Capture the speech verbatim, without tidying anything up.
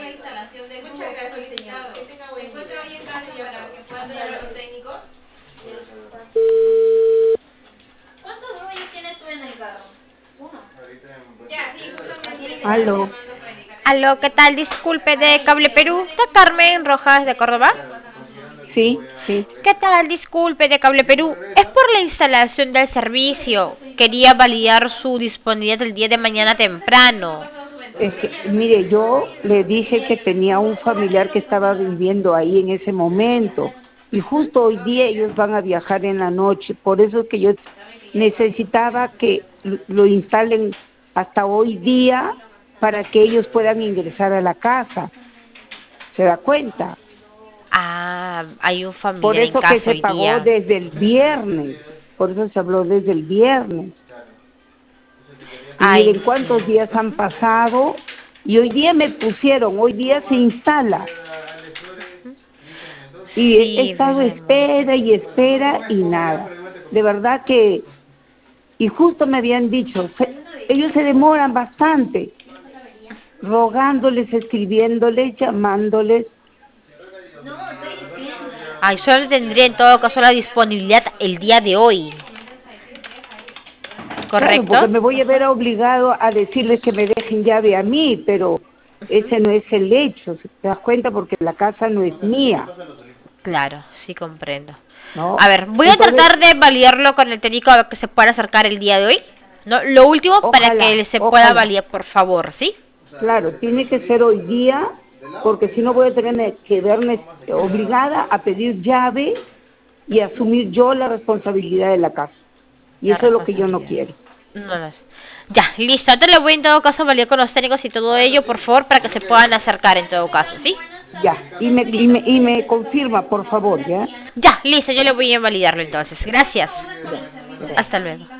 Muchas gracias, señor. Que tenga buen día. Se encuentra hoy en casa para que puedan ver a los técnicos. ¿Cuántos rollos tienes tú en el carro? Uno. Ya, sí, justamente estaba Aló. llamando para indicarle. Aló, ¿qué tal? Disculpe, de Cable Perú, de Carmen Rojas de Córdoba. Sí, sí. ¿Qué tal? Disculpe, de Cable Perú. Es por la instalación del servicio. Quería validar su disponibilidad el día de mañana temprano. Es que, mire, yo le dije que tenía un familiar que estaba viviendo ahí en ese momento y Ujú. justo hoy día ellos van a viajar en la noche, por eso es que yo necesitaba que lo instalen hasta hoy día para que ellos puedan ingresar a la casa. ¿Se da cuenta? Ah, hay un Por familiar en eso que casa se hoy pagó día. desde el viernes, por eso se habló desde el viernes. Y Ay, miren sí. cuántos días han Ujú. pasado y hoy día me pusieron, hoy día se instala. Y he Sí, estado vemos. espera y espera y nada. De verdad que, y justo me habían dicho, se- ellos se demoran bastante, rogándoles, escribiéndoles, llamándoles. Ay, solo tendría en todo caso la disponibilidad el día de hoy. Claro, ¿Correcto? porque me voy a ver Ajá. obligado a decirles que me dejen llave a mí, pero Ujú. ese no es el hecho, ¿te das cuenta? Porque la casa no es mía, Claro, sí comprendo. A ¿no? ver, voy a Entonces, tratar de validarlo con el técnico a ver que se pueda acercar el día de hoy. ¿No? Lo último para que ojalá, se pueda ojalá. validar, por favor, ¿sí? Claro, tiene que ser hoy día, porque si no voy a tener que verme obligada a pedir llave y asumir yo la responsabilidad de la casa. Y La eso es lo que yo no responsabilidad. quiero. No lo sé. Ya, listo. Ahora le voy en todo caso a validar con los técnicos y todo ello, por favor, para que se puedan acercar en todo caso, ¿sí? Ya, y me, y Listo. me, y me confirma, por favor, ¿ya? Ya, listo. Yo le voy a validarlo entonces. Gracias. Ya, gracias. Hasta luego.